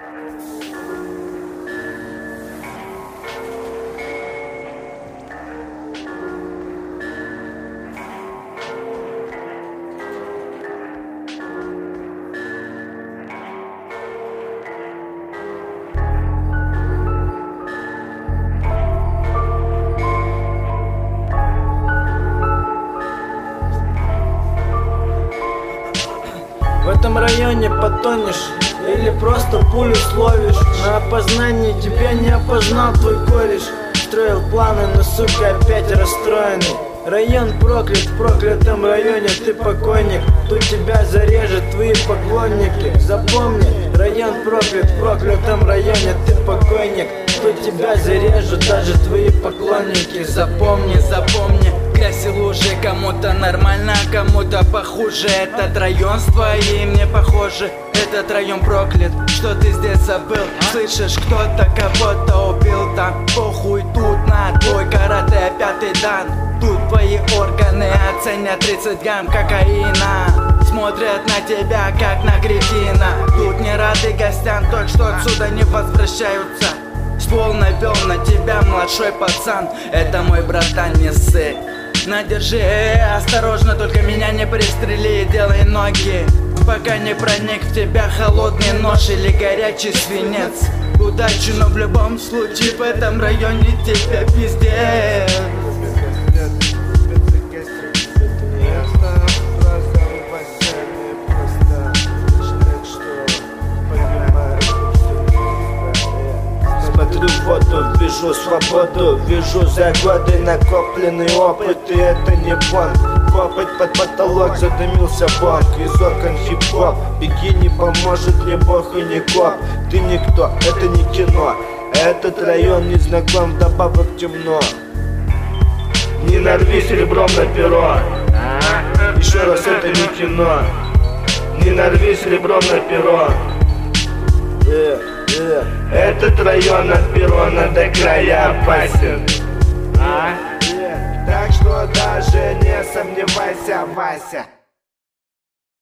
В этом районе потонешь или просто пулю словишь. На опознании тебя не опознал твой кореш. Строил планы, но сука опять расстроенный. Район проклят, в проклятом районе ты покойник. Тут тебя зарежут твои поклонники. Запомни, район проклят, в проклятом районе ты покойник. Тут тебя зарежут даже твои поклонники. Запомни, запомни, грязь и лужи. Кому-то нормально, кому-то похуже. Этот район с твоим не похоже. Этот район проклят, что ты здесь забыл. Слышишь, кто-то кого-то убил. Там похуй, тут на твой карате пятый дан. Тут твои органы оценят 30 грамм кокаина. Смотрят на тебя, как на кретина. Тут не рады гостям, только что отсюда не возвращаются. Ствол навел на тебя, младший пацан. Это мой братан, не ссы. Надержи, осторожно, только меня не пристрели. Делай ноги, пока не проник в тебя холодный нож или горячий свинец. Удачи, но в любом случае в этом районе тебя пиздец. Смотрю в воду, вижу свободу, вижу за годы накопленный опыт. И это не бонг, копать под потолок, задымился бонг. Из окон хип-хоп, беги, не поможет ни бог и ни коп. Ты никто, это не кино, этот район не знаком, вдобавок темно. Не нарвись ребром на перо, еще раз, это не кино. Не нарвись ребром на перо. Этот район от перрона до края опасен. Так что даже не сомневайся, Вася.